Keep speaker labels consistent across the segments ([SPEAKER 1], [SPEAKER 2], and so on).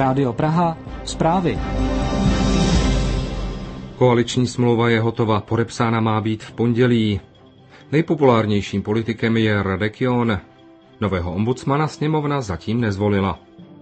[SPEAKER 1] Rádio Praha, zprávy.
[SPEAKER 2] Koaliční smlouva je hotová, podepsána má být v pondělí. Nejpopulárnějším politikem je Radek John. Nového ombudsmana sněmovna zatím nezvolila.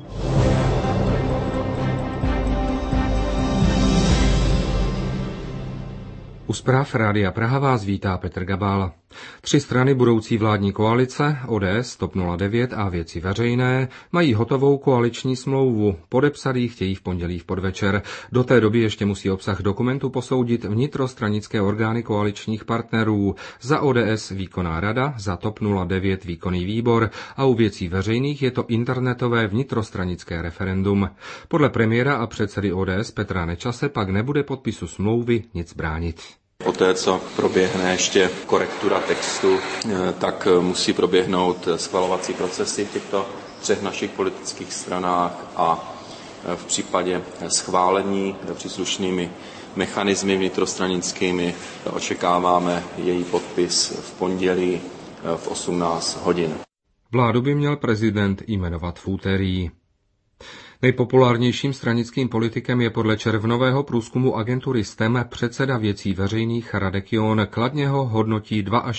[SPEAKER 2] U zpráv Rádia Praha vás vítá Petr Gabal. 3 strany budoucí vládní koalice, ODS, TOP 09 a Věci veřejné, mají hotovou koaliční smlouvu. Podepsat ji chtějí v pondělí v podvečer. Do té doby ještě musí obsah dokumentu posoudit vnitrostranické orgány koaličních partnerů. Za ODS výkonná rada, za TOP 09 výkonný výbor a u Věcí veřejných je to internetové vnitrostranické referendum. Podle premiéra a předsedy ODS Petra Nečase pak nebude podpisu smlouvy nic bránit.
[SPEAKER 3] Poté, co proběhne ještě korektura textu, tak musí proběhnout schvalovací procesy v těchto 3 našich politických stranách a v případě schválení příslušnými mechanismy vnitrostranickými očekáváme její podpis v pondělí v 18 hodin.
[SPEAKER 2] Vládu by měl prezident jmenovat v úterý. Nejpopulárnějším stranickým politikem je podle červnového průzkumu agentury STEM předseda Věcí veřejných Radek John. Kladně ho hodnotí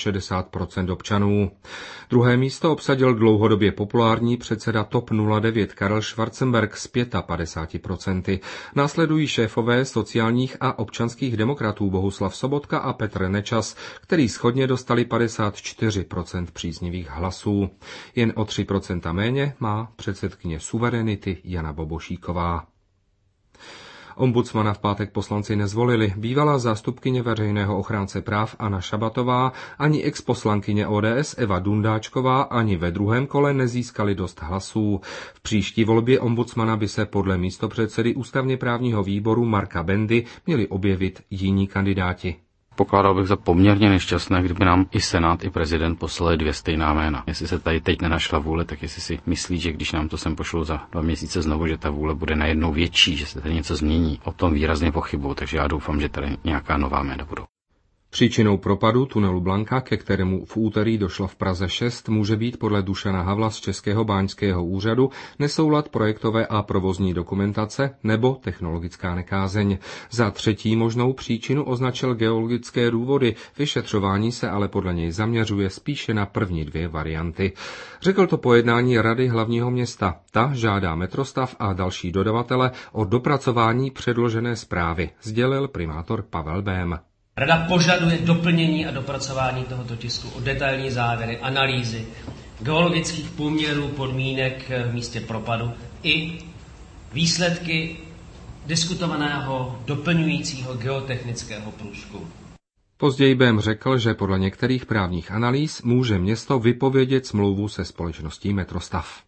[SPEAKER 2] 62% občanů. Druhé místo obsadil dlouhodobě populární předseda TOP 09 Karel Schwarzenberg s 55%. Následují šéfové sociálních a občanských demokratů Bohuslav Sobotka a Petr Nečas, který shodně dostali 54% příznivých hlasů. Jen o 3% méně má předsedkyně Suverenity Jana Bobošíková. Ombudsmana v pátek poslanci nezvolili. Bývalá zástupkyně veřejného ochránce práv Anna Šabatová ani exposlankyně ODS Eva Dundáčková ani ve druhém kole nezískali dost hlasů. V příští volbě ombudsmana by se podle místopředsedy ústavně právního výboru Marka Bendy měli objevit jiní kandidáti.
[SPEAKER 4] Pokládal bych za poměrně nešťastné, kdyby nám i Senát, i prezident poslali 2 stejná jména. Jestli se tady teď nenašla vůle, tak jestli si myslí, že když nám to sem pošlou za 2 měsíce znovu, že ta vůle bude najednou větší, že se tady něco změní. O tom výrazně pochybuju, takže já doufám, že tady nějaká nová jména budou.
[SPEAKER 2] Příčinou propadu tunelu Blanka, ke kterému v úterý došlo v Praze 6, může být podle Dušana Havla z Českého báňského úřadu nesoulad projektové a provozní dokumentace nebo technologická nekázeň. Za 3. možnou příčinu označil geologické důvody, vyšetřování se ale podle něj zaměřuje spíše na první 2 varianty. Řekl to po jednání Rady hlavního města. Ta žádá Metrostav a další dodavatele o dopracování předložené zprávy, sdělil primátor Pavel Bém.
[SPEAKER 5] Rada požaduje doplnění a dopracování tohoto tisku o detailní závěry, analýzy geologických poměrů podmínek v místě propadu i výsledky diskutovaného doplňujícího geotechnického průzkumu.
[SPEAKER 2] Později Bém řekl, že podle některých právních analýz může město vypovědět smlouvu se společností Metrostav.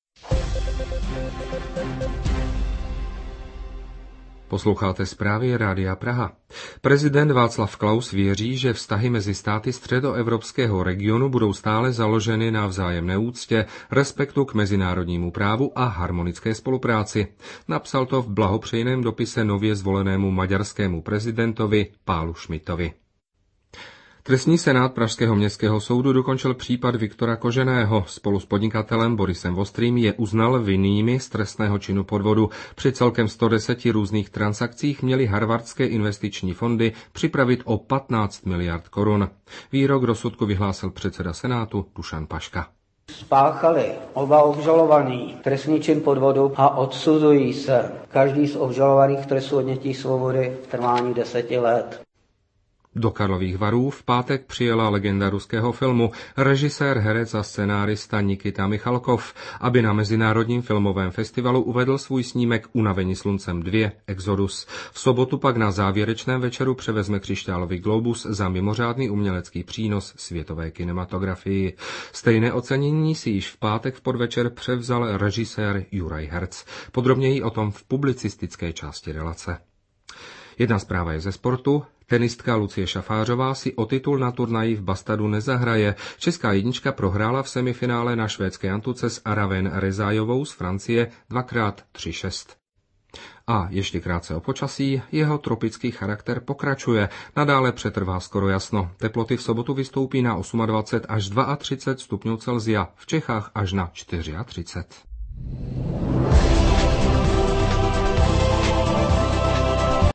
[SPEAKER 2] Posloucháte zprávy Rádia Praha. Prezident Václav Klaus věří, že vztahy mezi státy středoevropského regionu budou stále založeny na vzájemné úctě, respektu k mezinárodnímu právu a harmonické spolupráci. Napsal to v blahopřejném dopise nově zvolenému maďarskému prezidentovi Pálu Schmidtovi. Trestní senát Pražského městského soudu dokončil případ Viktora Koženého. Spolu s podnikatelem Borisem Vostrým je uznal vinnými z trestného činu podvodu. Při celkem 110 různých transakcích měly harvardské investiční fondy připravit o 15 miliard korun. Výrok rozsudku vyhlásil předseda senátu Dušan Paška.
[SPEAKER 6] Spáchali oba obžalovaní trestný čin podvodu a odsuzují se každý z obžalovaných trestu odnětí svobody v trvání 10 let.
[SPEAKER 2] Do Karlových Varů v pátek přijela legenda ruského filmu, režisér, herec a scenárista Nikita Michalkov, aby na Mezinárodním filmovém festivalu uvedl svůj snímek Unavení sluncem 2 Exodus. V sobotu pak na závěrečném večeru převezme křišťálový globus za mimořádný umělecký přínos světové kinematografii. Stejné ocenění si již v pátek v podvečer převzal režisér Juraj Herc. Podrobněji o tom v publicistické části relace. Jedna zpráva je ze sportu. Tenistka Lucie Šafářová si o titul na turnaji v Bastadu nezahraje. Česká jednička prohrála v semifinále na švédské antuce s Araven Rezájovou z Francie 2x3-6. A ještě krátce o počasí, jeho tropický charakter pokračuje. Nadále přetrvá skoro jasno. Teploty v sobotu vystoupí na 28 až 32 stupňů Celsia, v Čechách až na 34.